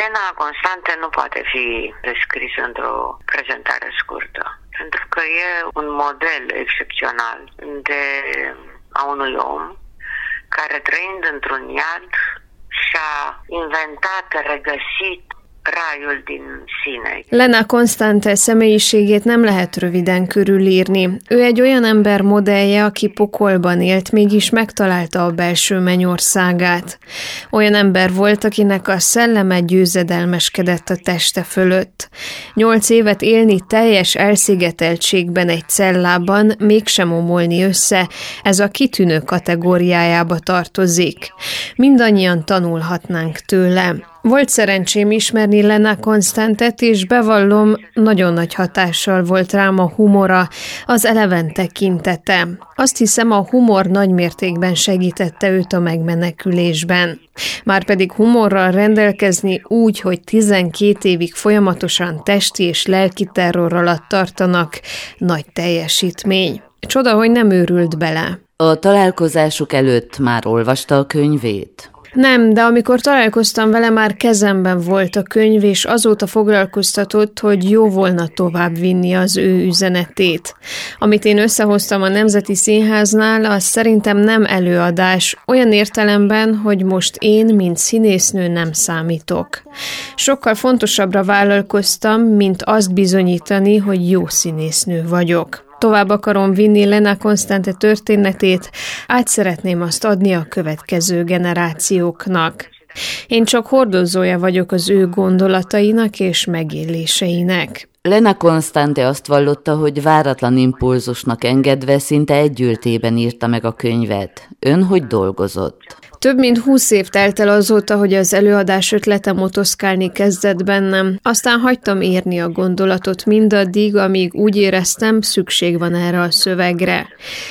Elena Constante nu poate fi descrisă într-o prezentare scurtă, pentru că e un model excepțional a unui om care, trăind într-un iad, și-a inventat, regăsit rajul din sine. Lena Constante személyiségét nem lehet röviden körülírni. Ő egy olyan ember modellje, aki pokolban élt, mégis megtalálta a belső mennyországát. Olyan ember volt, akinek a szelleme győzedelmeskedett a teste fölött. 8 évet élni teljes elszigeteltségben egy cellában, mégsem omolni össze, ez a kitűnő kategóriájába tartozik. Mindannyian tanulhatnánk tőle. Volt szerencsém ismerni Lena Constantet, és bevallom, nagyon nagy hatással volt rám a humora, az eleven tekintete. Azt hiszem, a humor nagy mértékben segítette őt a megmenekülésben. Márpedig humorral rendelkezni úgy, hogy 12 évig folyamatosan testi és lelki terror alatt tartanak, nagy teljesítmény. Csoda, hogy nem őrült bele. A találkozásuk előtt már olvasta a könyvét? Nem, de amikor találkoztam vele, már kezemben volt a könyv, és azóta foglalkoztatott, hogy jó volna tovább vinni az ő üzenetét. Amit én összehoztam a Nemzeti Színháznál, az szerintem nem előadás, olyan értelemben, hogy most én, mint színésznő nem számítok. Sokkal fontosabbra vállalkoztam, mint azt bizonyítani, hogy jó színésznő vagyok. Tovább akarom vinni Lena Constante történetét, át szeretném azt adni a következő generációknak. Én csak hordozója vagyok az ő gondolatainak és megéléseinek. Lena Constante azt vallotta, hogy váratlan impulzusnak engedve szinte együltében írta meg a könyvet. Ön hogy dolgozott? Több mint 20 év telt el azóta, hogy az előadás ötlete motoszkálni kezdett bennem. Aztán hagytam érni a gondolatot mindaddig, amíg úgy éreztem, szükség van erre a szövegre.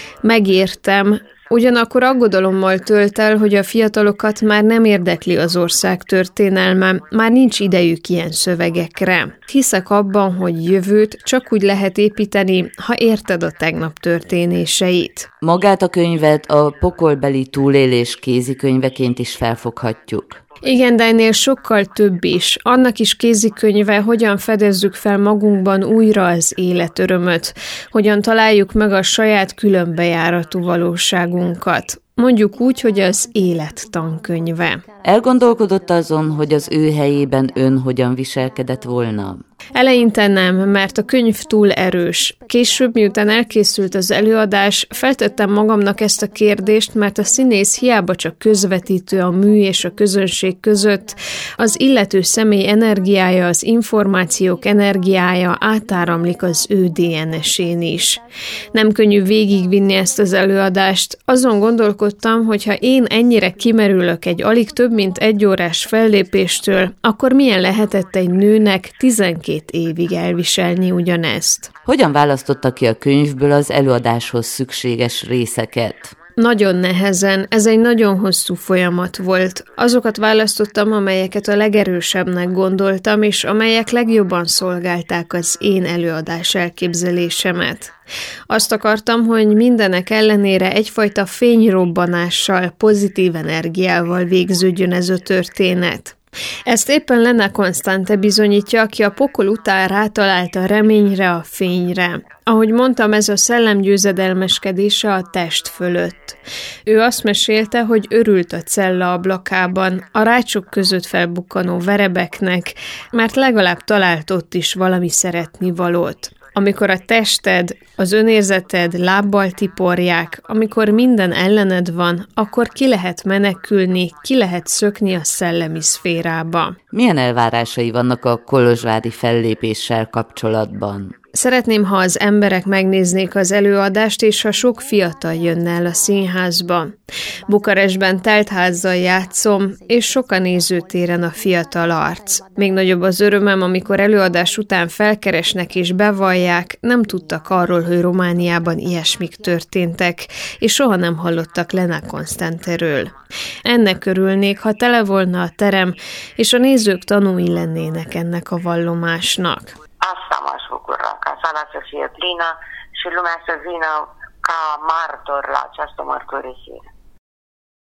Megértem, ugyanakkor aggodalommal tölt el, hogy a fiatalokat már nem érdekli az ország történelme, már nincs idejük ilyen szövegekre. Hiszek abban, hogy jövőt csak úgy lehet építeni, ha érted a tegnap történéseit. Magát a könyvet a pokolbeli túlélés kézikönyveként is felfoghatjuk. Igen, de ennél sokkal több is. Annak is kézikönyve, hogyan fedezzük fel magunkban újra az életörömöt, hogyan találjuk meg a saját különbejáratú valóságunkat. Mondjuk úgy, hogy az élet tankönyve. Elgondolkodott azon, hogy az ő helyében ön hogyan viselkedett volna? Eleinte nem, mert a könyv túl erős. Később, miután elkészült az előadás, feltettem magamnak ezt a kérdést, mert a színész hiába csak közvetítő a mű és a közönség között, az illető személy energiája, az információk energiája átáramlik az ő DNS-én is. Nem könnyű végigvinni ezt az előadást. Azon gondolkodtam, hogy ha én ennyire kimerülök egy alig több mint 1 órás fellépéstől, akkor milyen lehetett egy nőnek 12 évig elviselni ugyanezt. Hogyan választotta ki a könyvből az előadáshoz szükséges részeket? Nagyon nehezen, ez egy nagyon hosszú folyamat volt. Azokat választottam, amelyeket a legerősebbnek gondoltam, és amelyek legjobban szolgálták az én előadás elképzelésemet. Azt akartam, hogy mindenek ellenére egyfajta fényrobbanással, pozitív energiával végződjön ez a történet. Ezt éppen Lena Constante bizonyítja, aki a pokol után rátalált a reményre, a fényre. Ahogy mondtam, ez a szellem győzedelmeskedése a test fölött. Ő azt mesélte, hogy örült a cella ablakában, a rácsok között felbukkanó verebeknek, mert legalább talált ott is valami szeretnivalót. Amikor a tested, az önérzeted lábbal tiporják, amikor minden ellened van, akkor ki lehet menekülni, ki lehet szökni a szellemi szférába. Milyen elvárásai vannak a kolozsvári fellépéssel kapcsolatban? Szeretném, ha az emberek megnéznék az előadást, és ha sok fiatal jönne el a színházba. Bukarestben telt házzal játszom, és sok a nézőtéren a fiatal arc. Még nagyobb az örömem, amikor előadás után felkeresnek és bevallják, nem tudtak arról, hogy Romániában ilyesmik történtek, és soha nem hallottak Lena Constanteről. Ennek örülnék, ha tele volna a terem, és a nézők tanúi lennének ennek a vallomásnak. Asta m-aș bucura, ca sala să fie plină și lumea să vină ca martor la această mărturisire.